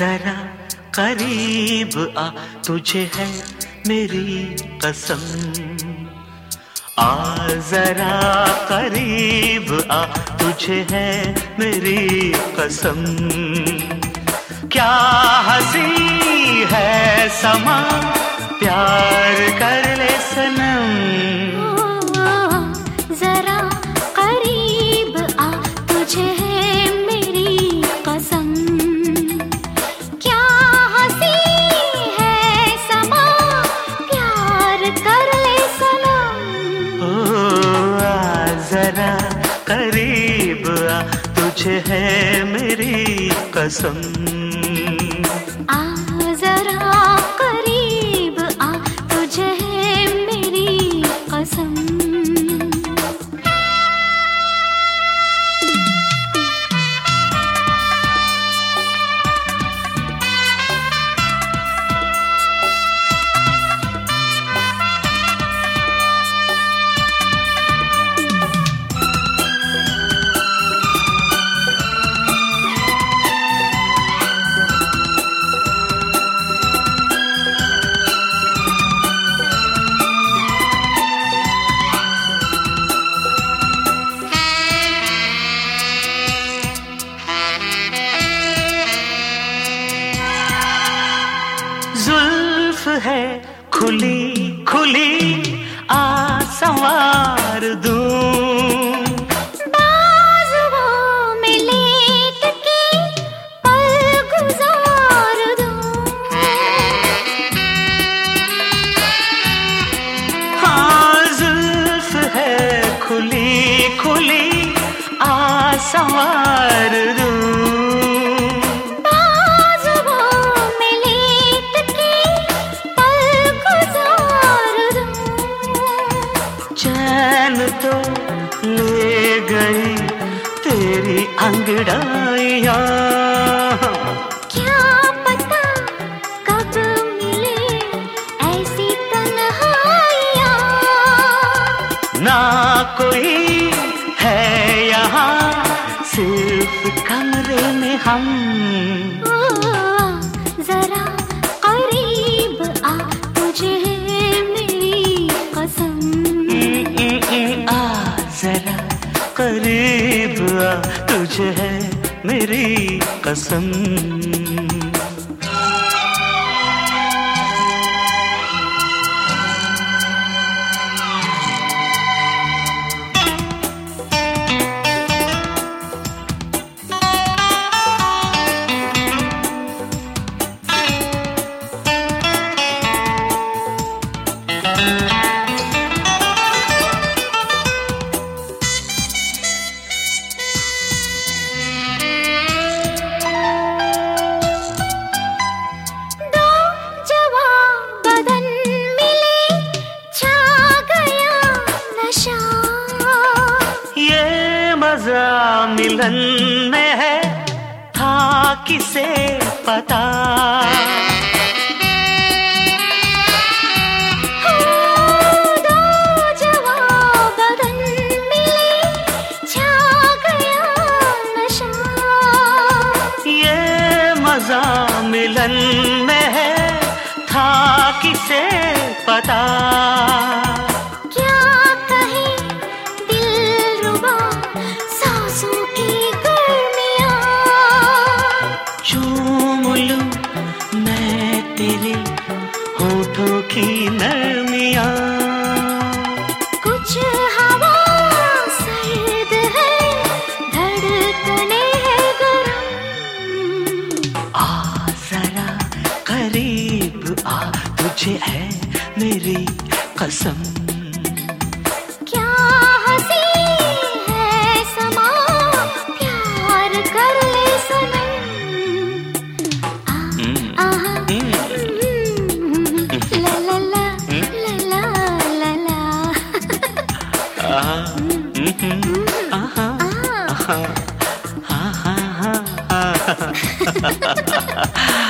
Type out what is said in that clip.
जरा करीब आ, तुझे है मेरी कसम। आ जरा करीब आ, तुझे है मेरी कसम। क्या हंसी है समा, प्यार कर ले सनम। जरा करीब आ, तुझे है मेरी कसम। क्या हंसी है समा, प्यार कर ले सनम। आ जरा करीब आ, तुझे है मेरी कसम। आ जरा करीब आ, तुझे है मेरी कसम। जुल्फ है खुली खुली, आ संवार दूं। बाजुओं में लेट के पल गुजार दूं। हाँ जुल्फ है खुली खुली, आ संवार दूं। चैन तो ले गई तेरी अंगड़ाइयाँ। क्या पता कब मिले ऐसी तन्हाइयाँ। ना कोई है यहाँ, सिर्फ कमरे में हम। जरा करीब आ, तुझे है मेरी कसम। आ जरा करीब आ, तुझे है मेरी कसम। मजा मिलन में है, था किसे पता। दो जवां बदन मिले, छा गया नशा। ये मजा मिलन में है, था किसे पता। तेरे होठों की नरमियाँ, कुछ हवा सर्द है, धड़कने है गरम। आ जरा करीब आ, तुझे है मेरी कसम। क्या हंसी है समा, प्यार कर ले सनम। आहा